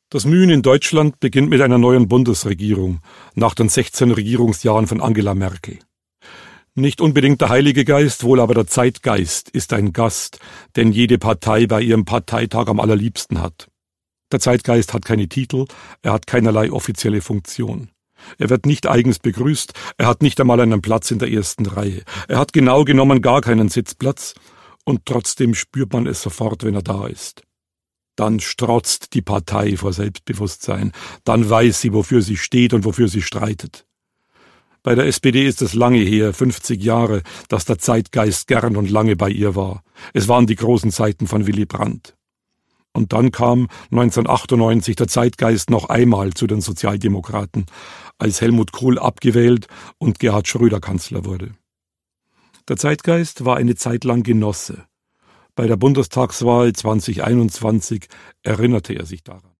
Das Mühen in Deutschland beginnt mit einer neuen Bundesregierung nach den 16 Regierungsjahren von Angela Merkel. Nicht unbedingt der Heilige Geist, wohl aber der Zeitgeist ist ein Gast, den jede Partei bei ihrem Parteitag am allerliebsten hat. Der Zeitgeist hat keine Titel, er hat keinerlei offizielle Funktion. Er wird nicht eigens begrüßt, er hat nicht einmal einen Platz in der ersten Reihe. Er hat genau genommen gar keinen Sitzplatz und trotzdem spürt man es sofort, wenn er da ist. Dann strotzt die Partei vor Selbstbewusstsein, dann weiß sie, wofür sie steht und wofür sie streitet. Bei der SPD ist es lange her, 50 Jahre, dass der Zeitgeist gern und lange bei ihr war. Es waren die großen Zeiten von Willy Brandt. Und dann kam 1998 der Zeitgeist noch einmal zu den Sozialdemokraten, als Helmut Kohl abgewählt und Gerhard Schröder Kanzler wurde. Der Zeitgeist war eine Zeit lang Genosse. Bei der Bundestagswahl 2021 erinnerte er sich daran.